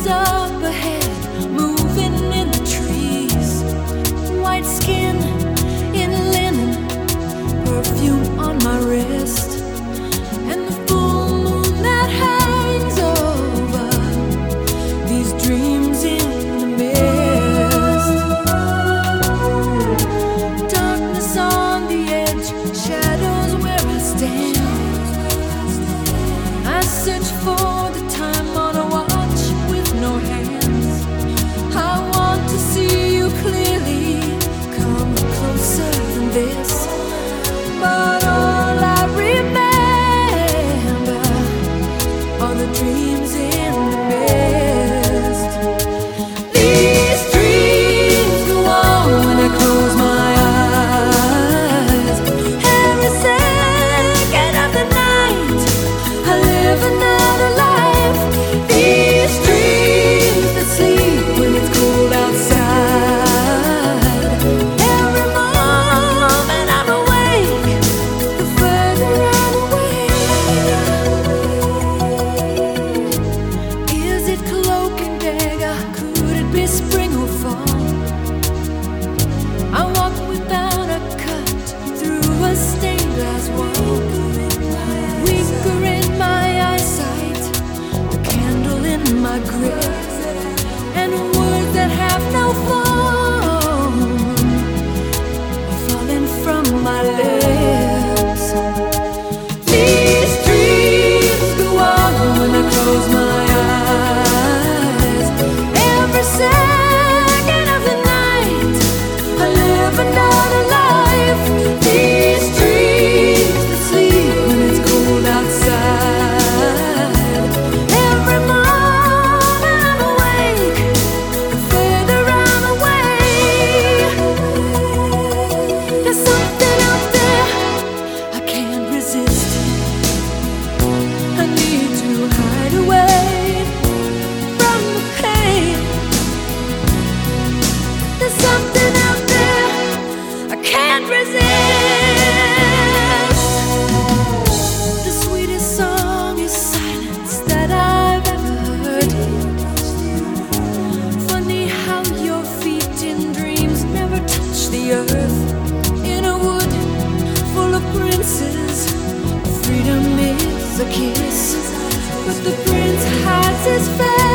up ahead, moving in the trees. White skin in linen, perfume on my wrist, and the full moon that hangs over these dreams in the mist. Darkness on the edge, shadows where I stand. I search for the time on a watch with no hands. I want to see you clearly, come closer than this. But all I remember are the dreams in the mist. These dreams go on when I close my eyes. Every second of the night, I live another life. These dreams that sleep when it's cold outside. Every moment I'm awake, the further I'm away. Is it cloak and dagger? Could it be spring or fall? I walk without a cut through a stained glass wall. Weaker in my eyesight, a candle in my grip, and words that have no form are falling from my lips. These dreams go on when I close my eyes. Every second of the night, I live another life. These dreams that sleep when it's cold outside. Every moment I'm awake, the further I'm away. There's something out there I can't resist. I need to hide away from the pain. There's something out there I can't resist. The sweetest song is silence that I've ever heard. Funny how your feet in dreams never touch the earth. In a wood full of princes, freedom is a kiss, but the prince hides his face.